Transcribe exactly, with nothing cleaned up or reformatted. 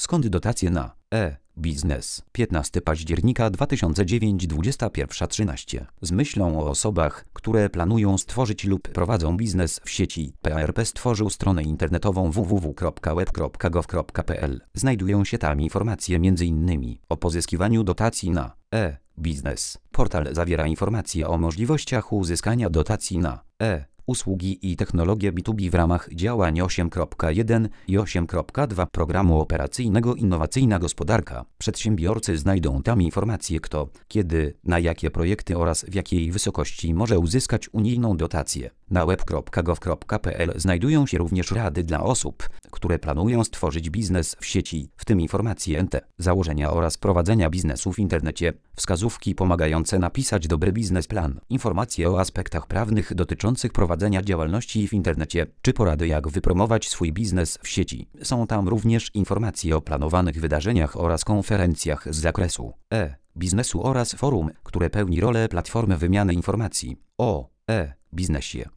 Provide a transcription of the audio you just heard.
Skąd dotacje na e-biznes? piętnastego października dwa tysiące dziewiątego, dwudziesta pierwsza trzynaście. Z myślą o osobach, które planują stworzyć lub prowadzą biznes w sieci, P A R P stworzył stronę internetową w w w kropka web kropka gov kropka p l. Znajdują się tam informacje między innymi o pozyskiwaniu dotacji na e-biznes. Portal zawiera informacje o możliwościach uzyskania dotacji na e usługi i technologie B dwa B w ramach działań osiem kropka jeden i osiem kropka dwa programu operacyjnego Innowacyjna Gospodarka. Przedsiębiorcy znajdą tam informacje, kto, kiedy, na jakie projekty oraz w jakiej wysokości może uzyskać unijną dotację. Na web kropka gov kropka p l znajdują się również rady dla osób, które planują stworzyć biznes w sieci, w tym informacje N T, założenia oraz prowadzenia biznesu w internecie, wskazówki pomagające napisać dobry biznesplan, informacje o aspektach prawnych dotyczących prowadzenia działalności w internecie, czy porady jak wypromować swój biznes w sieci. Są tam również informacje o planowanych wydarzeniach oraz konferencjach z zakresu e-biznesu oraz forum, które pełni rolę platformy wymiany informacji o e-biznesie.